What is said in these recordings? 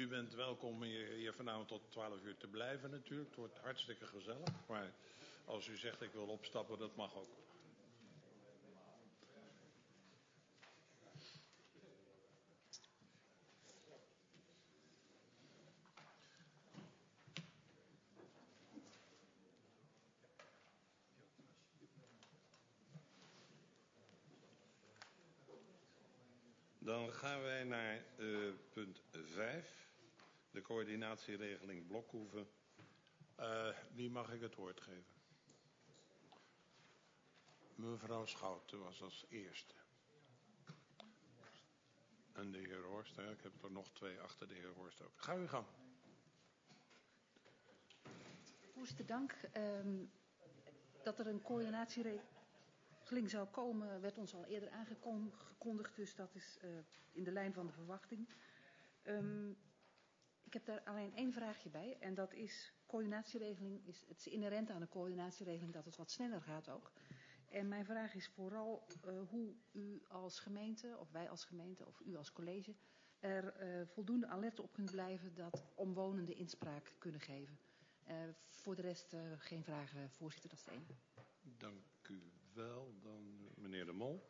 U bent welkom hier vanavond tot 12 uur te blijven natuurlijk. Het wordt hartstikke gezellig. Maar als u zegt ik wil opstappen, dat mag ook. Dan gaan wij naar punt 5. De coördinatieregeling Blokhoeven. Wie mag ik het woord geven? Mevrouw Schouten was als eerste. En de heer Horst. Ik heb er nog 2 achter de heer Horst ook. Ga uw gang. Voorzitter, dank. Dat er een coördinatieregeling zou komen, werd ons al eerder aangekondigd. Dus dat is in de lijn van de verwachting. Ik heb daar alleen 1 vraagje bij. En dat is, coördinatieregeling, het is inherent aan de coördinatieregeling dat het wat sneller gaat ook. En mijn vraag is vooral hoe u als gemeente, of wij als gemeente, of u als college, er voldoende alert op kunt blijven dat omwonenden inspraak kunnen geven. Voor de rest geen vragen, voorzitter, dat is het enige. Dank u wel. Dan meneer De Mol.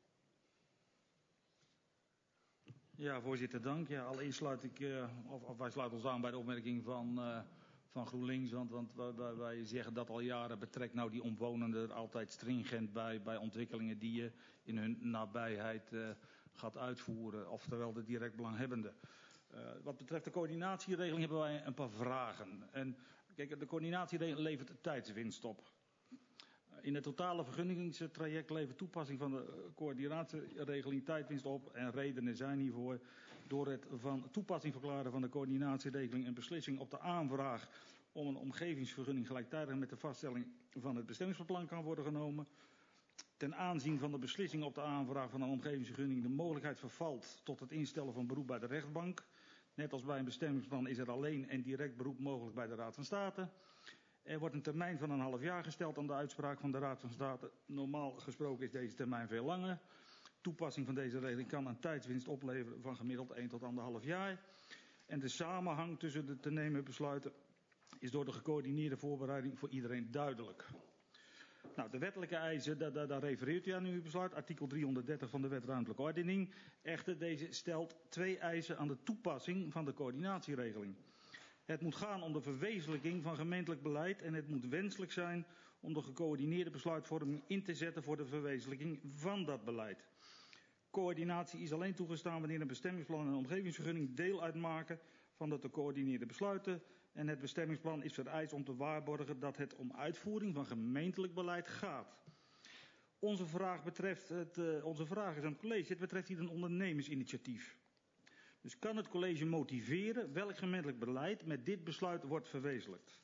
Ja, voorzitter, dank. Ja, allereerst sluit ik, wij sluiten ons aan bij de opmerking van GroenLinks. Want wij zeggen dat al jaren, betrekt nou die omwonenden er altijd stringent bij ontwikkelingen die je in hun nabijheid gaat uitvoeren. Oftewel de direct belanghebbenden. Wat betreft de coördinatieregeling hebben wij een paar vragen. En kijk, de coördinatieregeling levert tijdswinst op. In het totale vergunningstraject levert toepassing van de coördinatieregeling tijdwinst op. En redenen zijn hiervoor: door het van toepassing verklaren van de coördinatieregeling en beslissing op de aanvraag om een omgevingsvergunning gelijktijdig met de vaststelling van het bestemmingsplan kan worden genomen. Ten aanzien van de beslissing op de aanvraag van een omgevingsvergunning de mogelijkheid vervalt tot het instellen van beroep bij de rechtbank. Net als bij een bestemmingsplan is er alleen en direct beroep mogelijk bij de Raad van State. Er wordt een termijn van een half jaar gesteld aan de uitspraak van de Raad van State. Normaal gesproken is deze termijn veel langer. Toepassing van deze regeling kan een tijdswinst opleveren van gemiddeld 1 tot 1,5 jaar. En de samenhang tussen de te nemen besluiten is door de gecoördineerde voorbereiding voor iedereen duidelijk. Nou, de wettelijke eisen, daar refereert u aan in uw besluit, artikel 330 van de Wet Ruimtelijke Ordening. Echter, deze stelt 2 eisen aan de toepassing van de coördinatieregeling. Het moet gaan om de verwezenlijking van gemeentelijk beleid en het moet wenselijk zijn om de gecoördineerde besluitvorming in te zetten voor de verwezenlijking van dat beleid. Coördinatie is alleen toegestaan wanneer een bestemmingsplan en een omgevingsvergunning deel uitmaken van de te coördineerde besluiten. En het bestemmingsplan is vereist om te waarborgen dat het om uitvoering van gemeentelijk beleid gaat. Onze vraag is aan het college. Het betreft hier een ondernemersinitiatief. Dus kan het college motiveren welk gemeentelijk beleid met dit besluit wordt verwezenlijkt?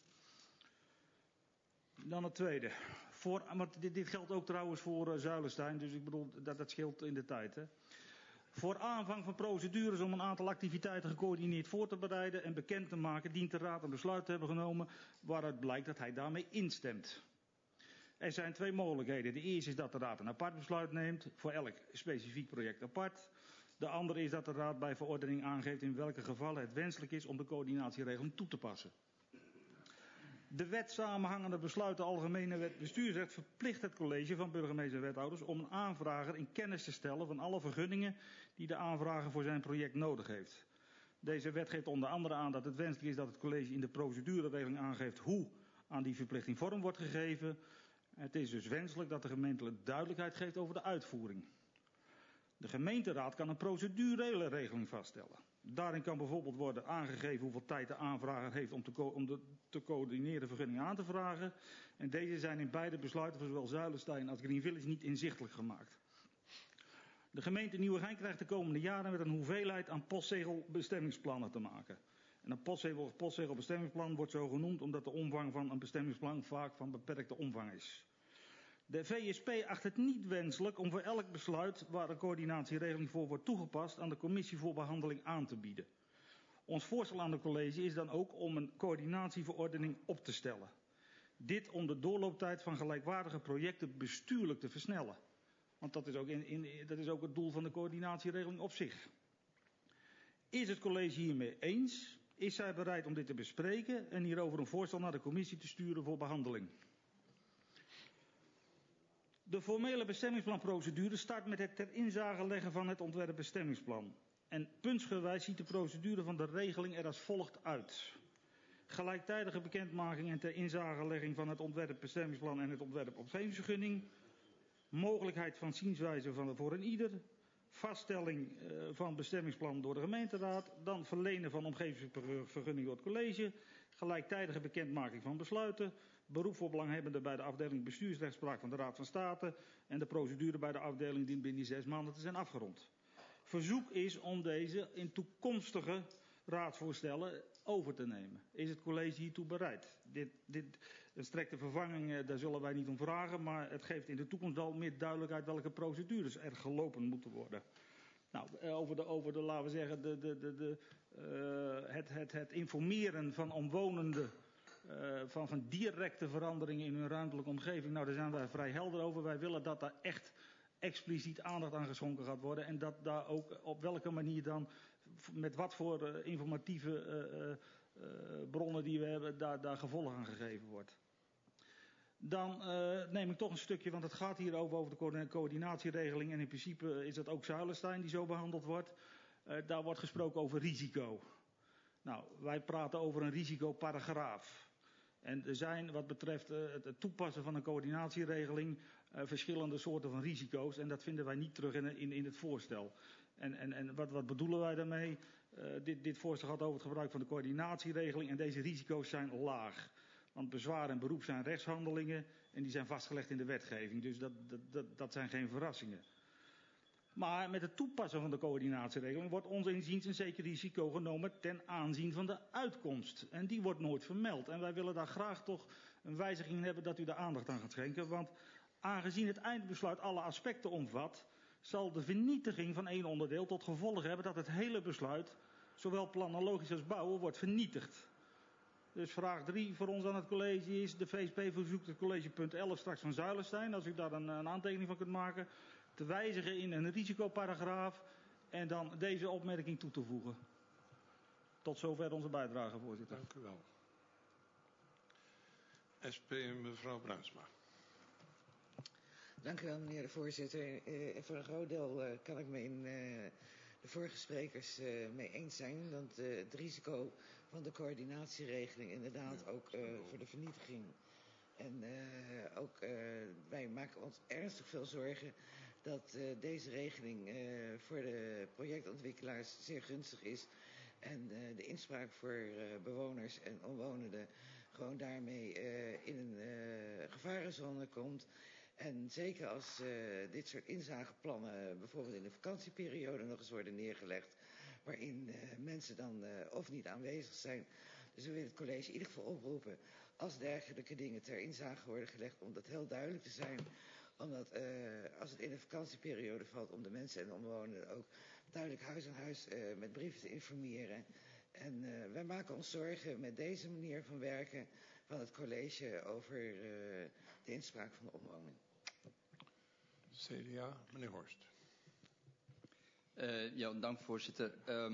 Dan het tweede. Want dit geldt ook trouwens voor Zuilenstein, dus ik bedoel, dat scheelt in de tijd. Hè. Voor aanvang van procedures om een aantal activiteiten gecoördineerd voor te bereiden en bekend te maken, dient de Raad een besluit te hebben genomen waaruit blijkt dat hij daarmee instemt. Er zijn 2 mogelijkheden. De eerste is dat de Raad een apart besluit neemt, voor elk specifiek project apart. De andere is dat de Raad bij verordening aangeeft in welke gevallen het wenselijk is om de coördinatieregeling toe te passen. De wet samenhangende besluiten algemene wet bestuursrecht verplicht het college van burgemeester en wethouders om een aanvrager in kennis te stellen van alle vergunningen die de aanvrager voor zijn project nodig heeft. Deze wet geeft onder andere aan dat het wenselijk is dat het college in de procedureregeling aangeeft hoe aan die verplichting vorm wordt gegeven. Het is dus wenselijk dat de gemeente duidelijkheid geeft over de uitvoering. De gemeenteraad kan een procedurele regeling vaststellen. Daarin kan bijvoorbeeld worden aangegeven hoeveel tijd de aanvrager heeft om de te coördineerde vergunning aan te vragen. En deze zijn in beide besluiten van zowel Zuilenstein als Green Village niet inzichtelijk gemaakt. De gemeente Nieuwegein krijgt de komende jaren met een hoeveelheid aan postzegelbestemmingsplannen te maken. En een postzegelbestemmingsplan wordt zo genoemd omdat de omvang van een bestemmingsplan vaak van beperkte omvang is. De VSP acht het niet wenselijk om voor elk besluit waar een coördinatieregeling voor wordt toegepast aan de commissie voor behandeling aan te bieden. Ons voorstel aan het college is dan ook om een coördinatieverordening op te stellen. Dit om de doorlooptijd van gelijkwaardige projecten bestuurlijk te versnellen. Want dat is ook het doel van de coördinatieregeling op zich. Is het college hiermee eens? Is zij bereid om dit te bespreken en hierover een voorstel naar de commissie te sturen voor behandeling? De formele bestemmingsplanprocedure start met het ter inzage leggen van het ontwerpbestemmingsplan. En puntsgewijs ziet de procedure van de regeling er als volgt uit. Gelijktijdige bekendmaking en ter inzagelegging van het ontwerpbestemmingsplan en het ontwerp-omgevingsvergunning. Mogelijkheid van zienswijze voor een ieder. Vaststelling van bestemmingsplan door de gemeenteraad. Dan verlenen van omgevingsvergunning door het college. Gelijktijdige bekendmaking van besluiten. Beroep voor belanghebbenden bij de afdeling bestuursrechtspraak van de Raad van State. En de procedure bij de afdeling dient binnen 6 maanden te zijn afgerond. Verzoek is om deze in toekomstige raadsvoorstellen over te nemen. Is het college hiertoe bereid? Een strekte vervanging, daar zullen wij niet om vragen, maar het geeft in de toekomst wel meer duidelijkheid welke procedures er gelopen moeten worden. Nou, laten we zeggen, het informeren van omwonenden van directe veranderingen in hun ruimtelijke omgeving, nou, daar zijn wij vrij helder over. Wij willen dat daar echt expliciet aandacht aan geschonken gaat worden en dat daar ook op welke manier dan, met wat voor informatieve bronnen die we hebben, daar gevolg aan gegeven wordt. Dan neem ik toch een stukje, want het gaat hier over de coördinatieregeling en in principe is dat ook Zuilenstein die zo behandeld wordt. Daar wordt gesproken over risico. Nou, wij praten over een risicoparagraaf. En er zijn wat betreft het toepassen van een coördinatieregeling verschillende soorten van risico's en dat vinden wij niet terug in het voorstel. En wat bedoelen wij daarmee? Dit voorstel gaat over het gebruik van de coördinatieregeling en deze risico's zijn laag. Want bezwaar en beroep zijn rechtshandelingen en die zijn vastgelegd in de wetgeving. Dus dat zijn geen verrassingen. Maar met het toepassen van de coördinatieregeling wordt ons inziens een zeker risico genomen ten aanzien van de uitkomst. En die wordt nooit vermeld. En wij willen daar graag toch een wijziging in hebben dat u daar aandacht aan gaat schenken. Want aangezien het eindbesluit alle aspecten omvat, zal de vernietiging van één onderdeel tot gevolg hebben dat het hele besluit, zowel planologisch als bouwen, wordt vernietigd. Dus vraag 3 voor ons aan het college is, de VSP verzoekt het college punt 11 straks van Zuilenstein, als u daar een aantekening van kunt maken, te wijzigen in een risicoparagraaf en dan deze opmerking toe te voegen. Tot zover onze bijdrage, voorzitter. Dank u wel. SP mevrouw Bruinsma. Dank u wel, meneer de voorzitter. Voor een groot deel kan ik me in de vorige sprekers mee eens zijn. Want het risico van de coördinatieregeling inderdaad ook voor de vernietiging. En ook wij maken ons ernstig veel zorgen dat deze regeling voor de projectontwikkelaars zeer gunstig is. En de inspraak voor bewoners en omwonenden gewoon daarmee in een gevarenzone komt. En zeker als dit soort inzageplannen bijvoorbeeld in de vakantieperiode nog eens worden neergelegd, waarin mensen dan of niet aanwezig zijn. Dus we willen het college in ieder geval oproepen als dergelijke dingen ter inzage worden gelegd, om dat heel duidelijk te zijn. Omdat als het in de vakantieperiode valt, om de mensen en de omwonenden ook duidelijk huis aan huis met brieven te informeren. En wij maken ons zorgen met deze manier van werken van het college over de inspraak van de omwonenden. CDA, meneer Horst. Ja, dank voorzitter.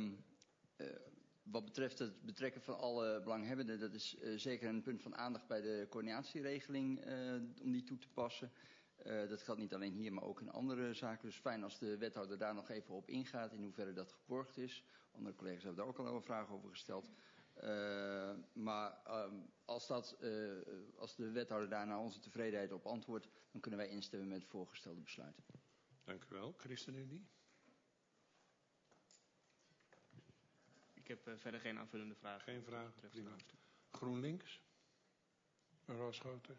Wat betreft het betrekken van alle belanghebbenden, dat is zeker een punt van aandacht bij de coördinatieregeling om die toe te passen. Dat geldt niet alleen hier, maar ook in andere zaken. Dus fijn als de wethouder daar nog even op ingaat, in hoeverre dat geborgd is. Andere collega's hebben daar ook al een vraag over gesteld. Maar als de wethouder daar naar onze tevredenheid op antwoordt, dan kunnen wij instemmen met het voorgestelde besluit. Dank u wel. ChristenUnie. Ik heb verder geen aanvullende vragen. Geen vraag. Prima. GroenLinks. Mevrouw Schouten.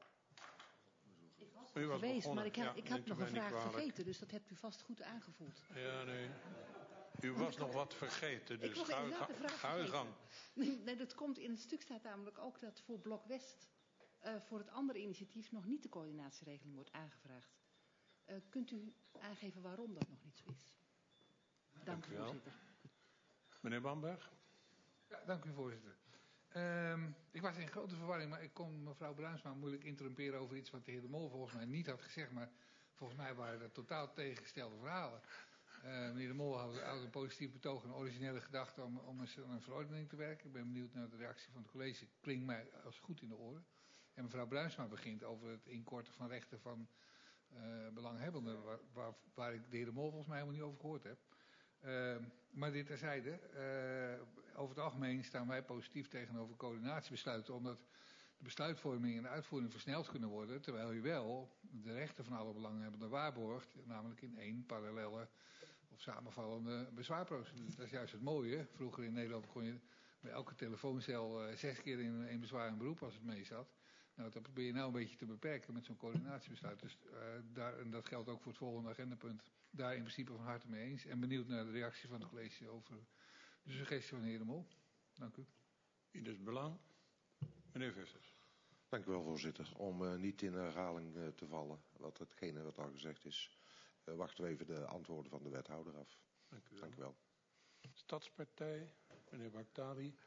Ik was geweest, maar ik had neemt u nog mij een niet vraag kwalijk. vergeten, dus dat hebt u vast goed aangevoeld. Ja, nee. U was nog wat vergeten, dus ga uw gang. Nee, dat komt in het stuk staat namelijk ook dat voor Blok West voor het andere initiatief nog niet de coördinatieregeling wordt aangevraagd. Kunt u aangeven waarom dat nog niet zo is? Dank u wel. Voorzitter. Meneer Bamberg. Ja, dank u voorzitter. Ik was in grote verwarring, maar ik kon mevrouw Bruinsma moeilijk interrumperen over iets wat de heer De Mol volgens mij niet had gezegd. Maar volgens mij waren dat totaal tegengestelde verhalen. Meneer De Mol houdt een positief betoog, een originele gedachte om eens aan een verordening te werken. Ik ben benieuwd naar de reactie van het college. Klinkt mij als goed in de oren. En mevrouw Bruinsma begint over het inkorten van rechten van belanghebbenden, waar ik de heer De Mol volgens mij helemaal niet over gehoord heb. Maar dit terzijde, over het algemeen staan wij positief tegenover coördinatiebesluiten, omdat de besluitvorming en de uitvoering versneld kunnen worden, terwijl u wel de rechten van alle belanghebbenden waarborgt, namelijk in één parallele of samenvallende bezwaarprocedure. Dat is juist het mooie. Vroeger in Nederland kon je bij elke telefooncel 6 keer in bezwaar en beroep als het mee zat. Nou, dat probeer je nou een beetje te beperken met zo'n coördinatiebesluit. Dus en dat geldt ook voor het volgende agendapunt. Daar in principe van harte mee eens. En benieuwd naar de reactie van het college over de suggestie van de heer De Mol. Dank u. Ieders belang. Meneer Vissers. Dank u wel, voorzitter. Om niet in herhaling te vallen, hetgene wat al gezegd is, wachten we even de antwoorden van de wethouder af. Dank u wel. Dank u wel. Stadspartij, meneer Baktali.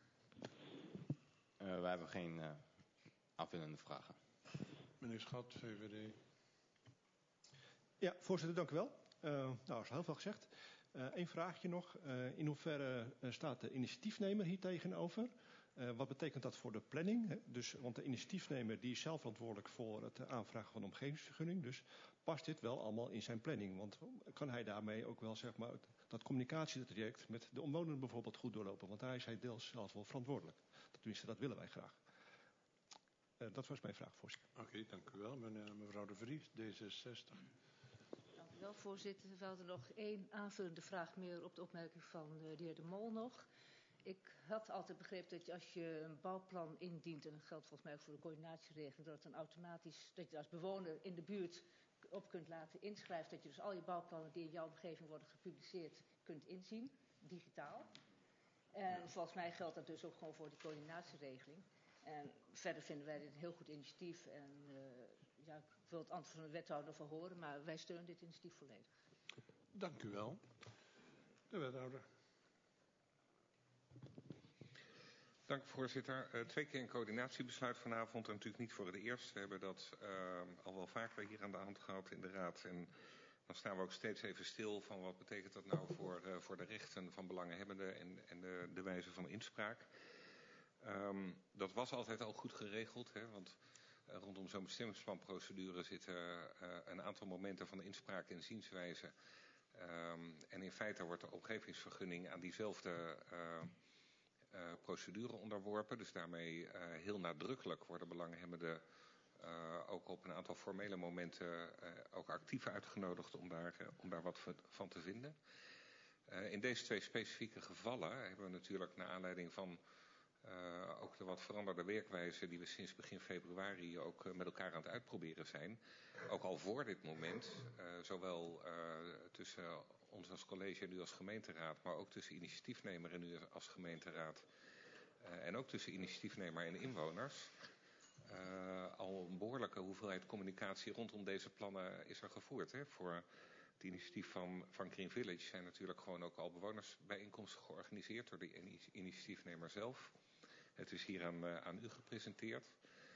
Wij hebben geen aanvullende vragen. Meneer Schat, VVD. Ja, voorzitter, dank u wel. Nou, is heel veel gezegd. Eén vraagje nog. In hoeverre staat de initiatiefnemer hier tegenover? Wat betekent dat voor de planning? Want de initiatiefnemer die is zelf verantwoordelijk voor het aanvragen van de omgevingsvergunning. Dus past dit wel allemaal in zijn planning? Want kan hij daarmee ook wel zeg maar dat communicatietraject met de omwonenden bijvoorbeeld goed doorlopen? Want daar is hij deels zelf wel verantwoordelijk. Tenminste, dat willen wij graag. Dat was mijn vraag, voorzitter. Oké, dank u wel. Mevrouw De Vries, D66. Dank u wel, voorzitter. We hadden nog één aanvullende vraag meer op de opmerking van de heer De Mol nog. Ik had altijd begrepen dat als je een bouwplan indient, en dat geldt volgens mij ook voor de coördinatieregeling, dat het dan automatisch, dat je als bewoner in de buurt op kunt laten inschrijven, dat je dus al je bouwplannen die in jouw omgeving worden gepubliceerd kunt inzien, digitaal. En volgens mij geldt dat dus ook gewoon voor die coördinatieregeling. En verder vinden wij dit een heel goed initiatief. En ja, ik wil het antwoord van de wethouder nog wel horen, maar wij steunen dit initiatief volledig. Dank u wel. De wethouder. Dank u, voorzitter. 2 keer een coördinatiebesluit vanavond. En natuurlijk niet voor het eerst. We hebben dat al wel vaker hier aan de hand gehad in de raad. En dan staan we ook steeds even stil van wat betekent dat nou voor de rechten van belanghebbenden en de wijze van inspraak. Dat was altijd al goed geregeld, hè, want rondom zo'n bestemmingsplanprocedure zitten een aantal momenten van inspraak en zienswijze. En in feite wordt de omgevingsvergunning aan diezelfde procedure onderworpen. Dus daarmee heel nadrukkelijk worden belanghebbenden ook op een aantal formele momenten ook actief uitgenodigd om daar wat van te vinden. In deze 2 specifieke gevallen hebben we natuurlijk naar aanleiding van ook de wat veranderde werkwijze die we sinds begin februari ook met elkaar aan het uitproberen zijn. Ook al voor dit moment, zowel tussen ons als college en u als gemeenteraad, maar ook tussen initiatiefnemer en u als gemeenteraad. En ook tussen initiatiefnemer en inwoners. Al een behoorlijke hoeveelheid communicatie rondom deze plannen is er gevoerd. Hè. Voor het initiatief van Green Village zijn natuurlijk gewoon ook al bewonersbijeenkomsten georganiseerd door de initiatiefnemer zelf. Het is hier aan u gepresenteerd.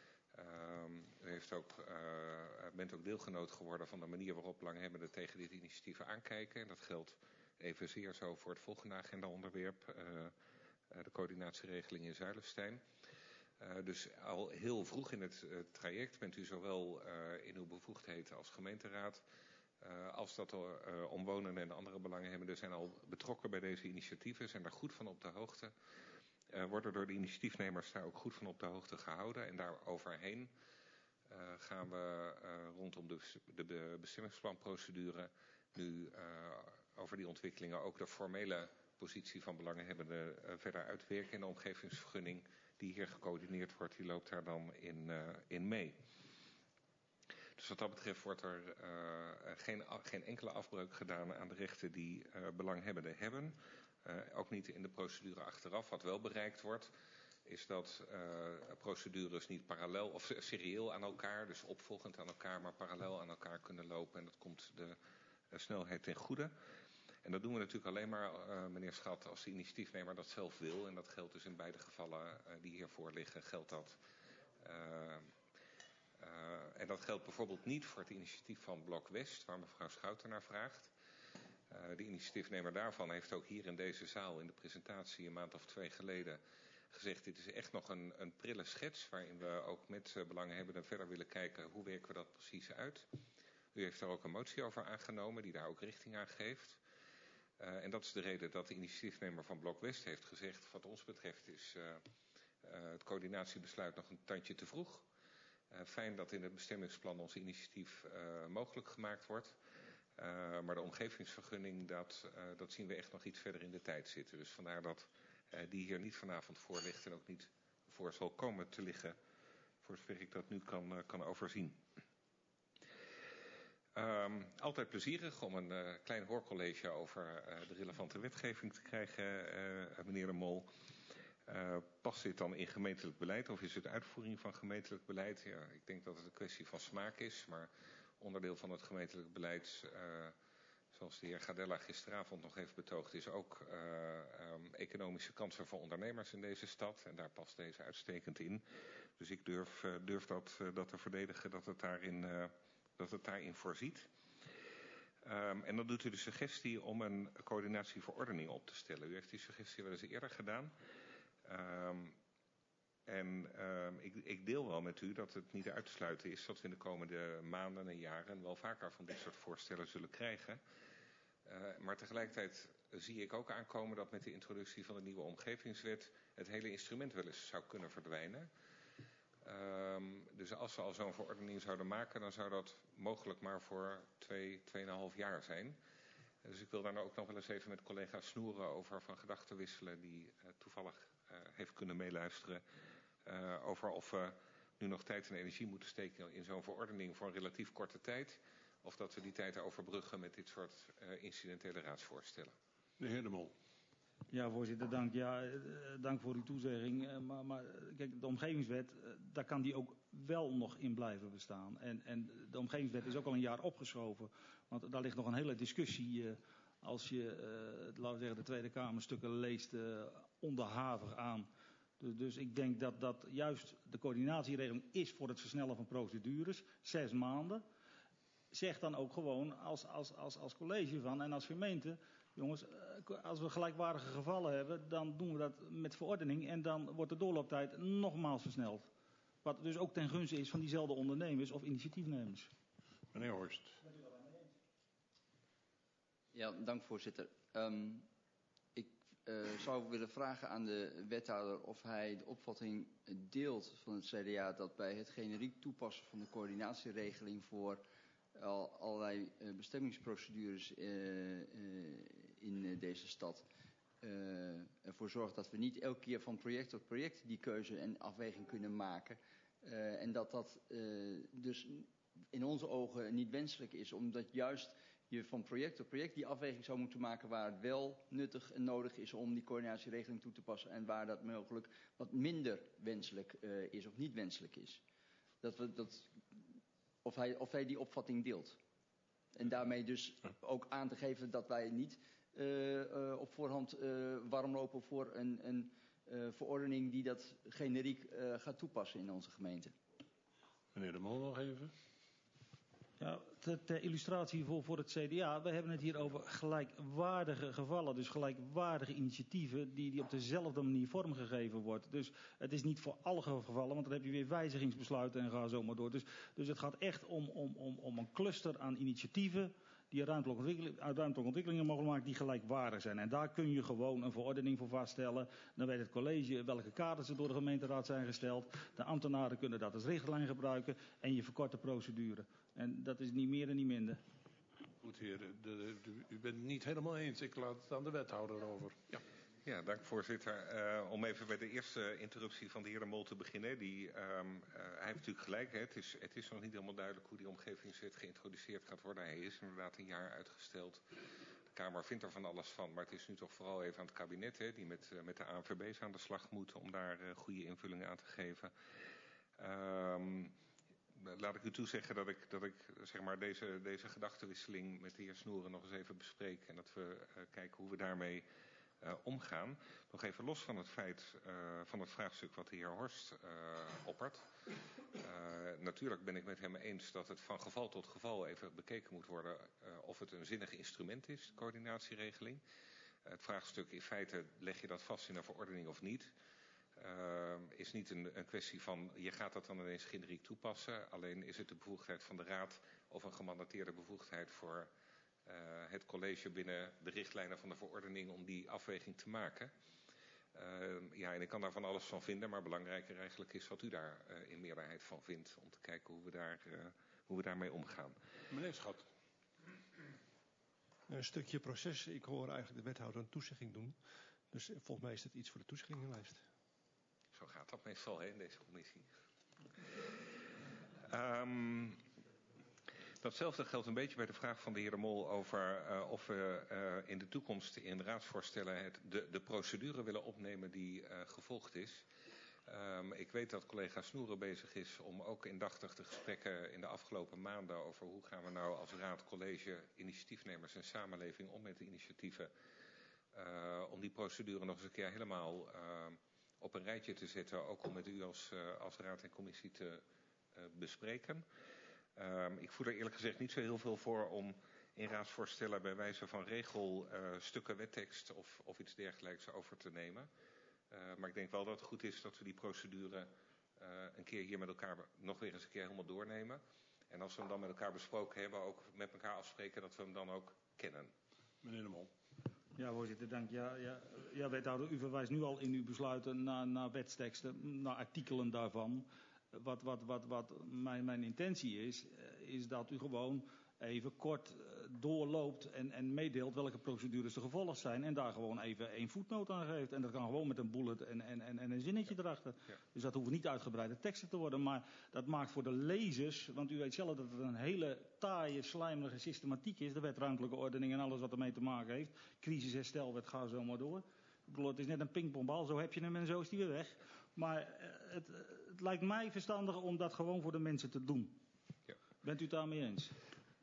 U bent ook deelgenoot geworden van de manier waarop belanghebbenden tegen dit initiatief aankijken. En dat geldt evenzeer zo voor het volgende agendaonderwerp, de coördinatieregeling in Zuilenstein. Dus al heel vroeg in het traject bent u zowel in uw bevoegdheden als gemeenteraad als dat omwonenden en andere belanghebbenden zijn al betrokken bij deze initiatieven, zijn daar goed van op de hoogte. Worden door de initiatiefnemers daar ook goed van op de hoogte gehouden. En daar overheen gaan we rondom de bestemmingsplanprocedure nu over die ontwikkelingen ook de formele positie van belanghebbenden verder uitwerken. En de omgevingsvergunning die hier gecoördineerd wordt, die loopt daar dan in mee. Dus wat dat betreft wordt er geen enkele afbreuk gedaan aan de rechten die belanghebbenden hebben. Ook niet in de procedure achteraf. Wat wel bereikt wordt, is dat procedures niet parallel of serieel aan elkaar, dus opvolgend aan elkaar, maar parallel aan elkaar kunnen lopen. En dat komt de snelheid ten goede. En dat doen we natuurlijk alleen maar, meneer Schat, als de initiatiefnemer dat zelf wil. En dat geldt dus in beide gevallen die hiervoor liggen, geldt dat. En dat geldt bijvoorbeeld niet voor het initiatief van Blok West, waar mevrouw Schouten naar vraagt. De initiatiefnemer daarvan heeft ook hier in deze zaal in de presentatie een maand of 2 geleden gezegd, dit is echt nog een prille schets waarin we ook met belanghebbenden verder willen kijken hoe werken we dat precies uit. U heeft daar ook een motie over aangenomen die daar ook richting aan geeft. En dat is de reden dat de initiatiefnemer van Blok West heeft gezegd, wat ons betreft is het coördinatiebesluit nog een tandje te vroeg. Fijn dat in het bestemmingsplan ons initiatief mogelijk gemaakt wordt. Maar de omgevingsvergunning, dat zien we echt nog iets verder in de tijd zitten. Dus vandaar dat die hier niet vanavond voor ligt en ook niet voor zal komen te liggen, voor zover ik dat nu kan overzien. Altijd plezierig om een klein hoorcollege over de relevante wetgeving te krijgen, meneer De Mol. Past dit dan in gemeentelijk beleid of is het uitvoering van gemeentelijk beleid? Ja, ik denk dat het een kwestie van smaak is, maar onderdeel van het gemeentelijk beleid, zoals de heer Gardella gisteravond nog heeft betoogd, is ook economische kansen voor ondernemers in deze stad. En daar past deze uitstekend in. Dus ik durf dat te verdedigen dat het daarin voorziet. En dan doet u de suggestie om een coördinatieverordening op te stellen. U heeft die suggestie wel eens eerder gedaan. Ik deel wel met u dat het niet uit te sluiten is dat we in de komende maanden en jaren wel vaker van dit soort voorstellen zullen krijgen. Maar tegelijkertijd zie ik ook aankomen dat met de introductie van de nieuwe omgevingswet het hele instrument wel eens zou kunnen verdwijnen. Dus als we al zo'n verordening zouden maken, dan zou dat mogelijk maar voor 2,5 jaar zijn. Dus ik wil daar nou ook nog wel eens even met collega Snoeren over van gedachten wisselen, die toevallig heeft kunnen meeluisteren, over of we nu nog tijd en energie moeten steken in zo'n verordening voor een relatief korte tijd, of dat we die tijd overbruggen met dit soort incidentele raadsvoorstellen. De heer De Mol. Ja, voorzitter, dank. Ja, dank voor uw toezegging. Maar kijk, de omgevingswet, daar kan die ook wel nog in blijven bestaan. En de omgevingswet is ook al een jaar opgeschoven. Want daar ligt nog een hele discussie, als je, laten we zeggen, de Tweede Kamerstukken leest, onderhavig aan. Dus ik denk dat juist de coördinatieregeling is voor het versnellen van procedures. 6 maanden. Zeg dan ook gewoon als college van en als gemeente, jongens, als we gelijkwaardige gevallen hebben, dan doen we dat met verordening en dan wordt de doorlooptijd nogmaals versneld. Wat dus ook ten gunste is van diezelfde ondernemers of initiatiefnemers. Meneer Horst. Ja, dank voorzitter. Ik zou willen vragen aan de wethouder of hij de opvatting deelt van het CDA dat bij het generiek toepassen van de coördinatieregeling voor allerlei bestemmingsprocedures in deze stad ervoor zorgt dat we niet elke keer van project tot project die keuze en afweging kunnen maken. En dat dus in onze ogen niet wenselijk is, omdat juist je van project tot project die afweging zou moeten maken waar het wel nuttig en nodig is om die coördinatieregeling toe te passen en waar dat mogelijk wat minder wenselijk is of niet wenselijk is. Of hij die opvatting deelt. En daarmee dus ook aan te geven dat wij niet op voorhand warm lopen voor een verordening die dat generiek gaat toepassen in onze gemeente. Meneer De Mol nog even. Ja, ter illustratie voor het CDA, we hebben het hier over gelijkwaardige gevallen, dus gelijkwaardige initiatieven die op dezelfde manier vormgegeven wordt. Dus het is niet voor alle gevallen, want dan heb je weer wijzigingsbesluiten en ga zo maar door. Dus het gaat echt om een cluster aan initiatieven die ruimtelijke ontwikkelingen mogen maken die gelijkwaardig zijn. En daar kun je gewoon een verordening voor vaststellen. Dan weet het college welke kaders er door de gemeenteraad zijn gesteld. De ambtenaren kunnen dat als richtlijn gebruiken en je verkort de procedure. En dat is niet meer en niet minder. Goed, heer. U bent het niet helemaal eens. Ik laat het aan de wethouder over. Ja. Ja, dank voorzitter. Om even bij de eerste interruptie van de heer De Mol te beginnen. Hij heeft natuurlijk gelijk. Hè. Het is nog niet helemaal duidelijk hoe die omgevingswet geïntroduceerd gaat worden. Hij is inderdaad een jaar uitgesteld. De Kamer vindt er van alles van. Maar het is nu toch vooral even aan het kabinet, hè, die met de ANVB's aan de slag moet om daar goede invullingen aan te geven. Laat ik u toezeggen dat ik zeg maar deze gedachtenwisseling met de heer Snoeren nog eens even bespreek. En dat we kijken hoe we daarmee omgaan. Nog even los van het feit van het vraagstuk wat de heer Horst oppert. Natuurlijk ben ik met hem eens dat het van geval tot geval even bekeken moet worden of het een zinnig instrument is, de coördinatieregeling. Het vraagstuk in feite, leg je dat vast in een verordening of niet, is niet een kwestie van je gaat dat dan ineens generiek toepassen. Alleen is het de bevoegdheid van de Raad of een gemandateerde bevoegdheid voor het college binnen de richtlijnen van de verordening om die afweging te maken. En ik kan daar van alles van vinden, maar belangrijker eigenlijk is wat u daar in meerderheid van vindt. Om te kijken hoe we daarmee omgaan. Meneer Schot. Een stukje proces. Ik hoor eigenlijk de wethouder een toezegging doen. Dus volgens mij is het iets voor de toezeggingenlijst. Zo gaat dat meestal in deze commissie. Datzelfde geldt een beetje bij de vraag van de heer De Mol over of we in de toekomst in raadsvoorstellen de procedure willen opnemen die gevolgd is. Ik weet dat collega Snoeren bezig is om ook indachtig de gesprekken in de afgelopen maanden over hoe gaan we nou als raad, college, initiatiefnemers en samenleving om met de initiatieven. Om die procedure nog eens een keer helemaal op een rijtje te zetten. Ook om met u als raad en commissie te bespreken. Ik voel er eerlijk gezegd niet zo heel veel voor om in raadsvoorstellen bij wijze van regel stukken wettekst of iets dergelijks over te nemen. Maar ik denk wel dat het goed is dat we die procedure een keer hier met elkaar nog weer eens een keer helemaal doornemen. En als we hem dan met elkaar besproken hebben, ook met elkaar afspreken dat we hem dan ook kennen. Meneer De Mol. Ja, voorzitter, dank. Ja, wethouder, u verwijst nu al in uw besluiten naar wetsteksten, naar artikelen daarvan. Wat mijn intentie is dat u gewoon even kort doorloopt en meedeelt welke procedures er gevolgd zijn. En daar gewoon even 1 voetnoot aan geeft. En dat kan gewoon met een bullet en een zinnetje erachter. Ja. Dus dat hoeven niet uitgebreide teksten te worden. Maar dat maakt voor de lezers, want u weet zelf dat het een hele taaie, slijmerige systematiek is. De wet ruimtelijke ordening en alles wat ermee te maken heeft. Crisisherstelwet, ga zo maar door. Ik bedoel, het is net een pingpongbal, zo heb je hem en zo is die weer weg. Maar het lijkt mij verstandig om dat gewoon voor de mensen te doen. Ja. Bent u het daarmee eens?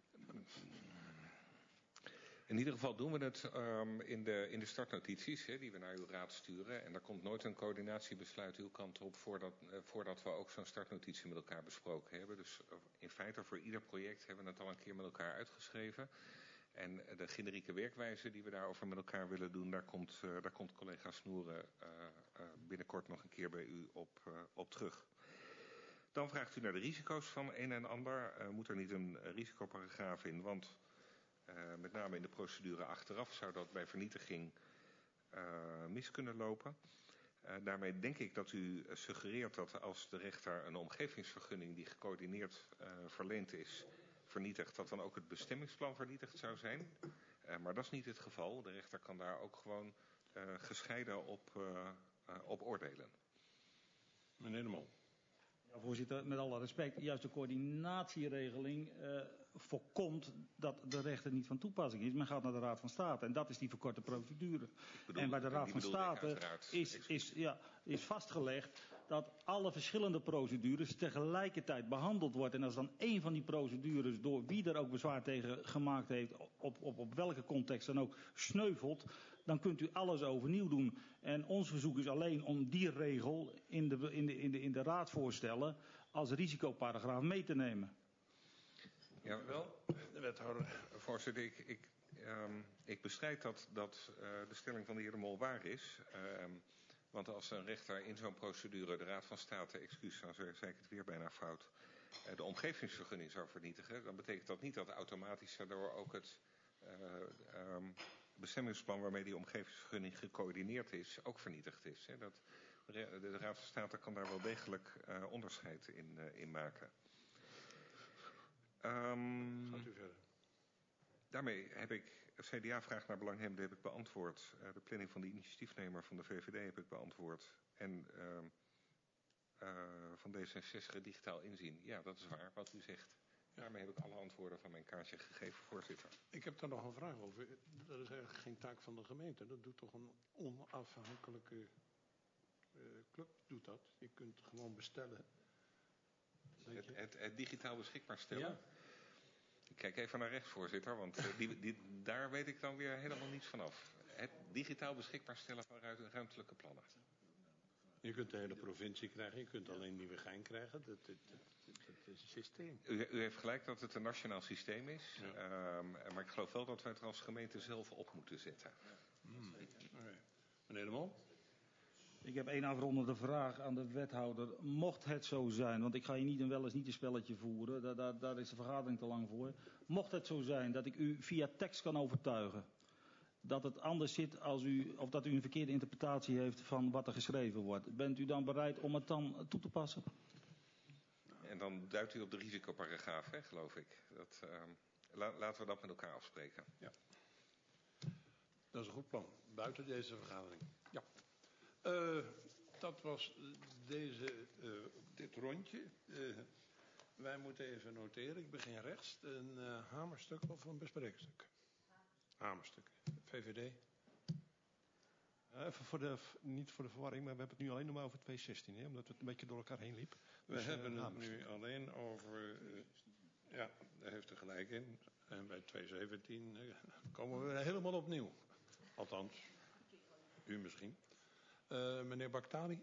In ieder geval doen we het in de startnotities die we naar uw raad sturen. En daar komt nooit een coördinatiebesluit uw kant op voordat we ook zo'n startnotitie met elkaar besproken hebben. Dus in feite voor ieder project hebben we het al een keer met elkaar uitgeschreven. En de generieke werkwijze die we daarover met elkaar willen doen, daar komt collega Snoeren binnenkort nog een keer bij u op terug. Dan vraagt u naar de risico's van een en ander. Moet er niet een risicoparagraaf in? Want met name in de procedure achteraf zou dat bij vernietiging mis kunnen lopen. Daarmee denk ik dat u suggereert dat als de rechter een omgevingsvergunning die gecoördineerd verleend is, vernietigt, dat dan ook het bestemmingsplan vernietigd zou zijn. Maar dat is niet het geval. De rechter kan daar ook gewoon gescheiden op oordelen. Meneer De Mol. Ja, voorzitter, met alle respect, juist de coördinatieregeling voorkomt dat de rechter niet van toepassing is. Men gaat naar de Raad van State en dat is die verkorte procedure. En bij de Raad van State is vastgelegd dat alle verschillende procedures tegelijkertijd behandeld wordt. En als dan één van die procedures door wie er ook bezwaar tegen gemaakt heeft, op welke context dan ook, sneuvelt, dan kunt u alles overnieuw doen. En ons verzoek is alleen om die regel in de raadvoorstellen als risicoparagraaf mee te nemen. Ja, wel, de wethouder. Voorzitter, ik bestrijd dat de stelling van de heer De Mol waar is. Want als een rechter in zo'n procedure de Raad van State, dan zei ik het weer bijna fout, de omgevingsvergunning zou vernietigen, dan betekent dat niet dat automatisch daardoor ook het bestemmingsplan waarmee die omgevingsvergunning gecoördineerd is, ook vernietigd is. De Raad van State kan daar wel degelijk onderscheid in maken. Gaat u verder. Daarmee heb ik CDA-vraag naar belanghebbenden heb ik beantwoord. De planning van de initiatiefnemer van de VVD heb ik beantwoord. En van D66 digitaal inzien. Ja, dat is waar wat u zegt. Daarmee heb ik alle antwoorden van mijn kaartje gegeven, voorzitter. Ik heb daar nog een vraag over. Dat is eigenlijk geen taak van de gemeente. Dat doet toch een onafhankelijke club doet dat. Je kunt gewoon bestellen. Het digitaal beschikbaar stellen? Ja. Ik kijk even naar rechts, voorzitter, want daar weet ik dan weer helemaal niets van af. het digitaal beschikbaar stellen van ruimtelijke plannen. Je kunt de hele provincie krijgen, je kunt alleen Nieuwegein krijgen. Dat is een systeem. U heeft gelijk dat het een nationaal systeem is. Ja. Maar ik geloof wel dat we het er als gemeente zelf op moeten zetten. Okay. Meneer De Mol? Ik heb één afrondende vraag aan de wethouder. Mocht het zo zijn, want ik ga hier niet een wel eens niet een spelletje voeren, daar is de vergadering te lang voor. Mocht het zo zijn dat ik u via tekst kan overtuigen dat het anders zit als of dat u een verkeerde interpretatie heeft van wat er geschreven wordt, bent u dan bereid om het dan toe te passen? En dan duidt u op de risicoparagraaf, hè, geloof ik. Laten we dat met elkaar afspreken. Ja. Dat is een goed plan. Buiten deze vergadering. Ja. Dat was dit rondje. Wij moeten even noteren. Ik begin rechts. Een hamerstuk of een bespreekstuk? Hamerstuk. VVD. Even niet voor de verwarring, maar we hebben het nu alleen nog maar over 2016, hè, omdat het een beetje door elkaar heen liep. We hebben het nu alleen over... ja, daar heeft u gelijk in. En bij 2017 komen we weer helemaal opnieuw. Althans, u misschien. Meneer Baktali,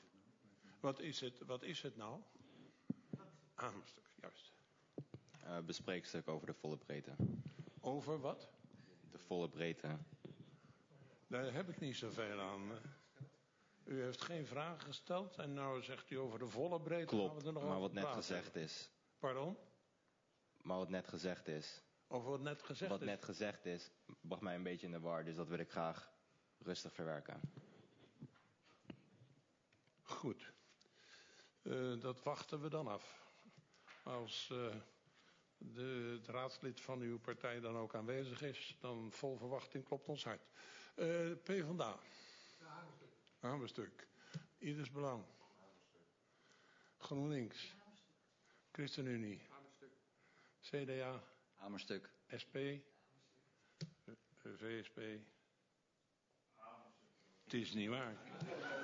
wat is het nou? Hamerstuk, juist. Bespreekstuk over de volle breedte. Over wat? De volle breedte. Daar heb ik niet zoveel aan. U heeft geen vragen gesteld en nou zegt u over de volle breedte. Klopt, we er nog maar over wat net praten. gezegd is. Pardon? Maar wat net gezegd is. Over wat net gezegd wat is? net gezegd is, bracht mij een beetje in de war, dus dat wil ik graag rustig verwerken. Goed. Dat wachten we dan af. Als het raadslid van uw partij dan ook aanwezig is, dan vol verwachting klopt ons hart. PvdA. Hamerstuk. Ieders Belang. GroenLinks. ChristenUnie. CDA. Hamerstuk. SP. VSP. Het is niet waar.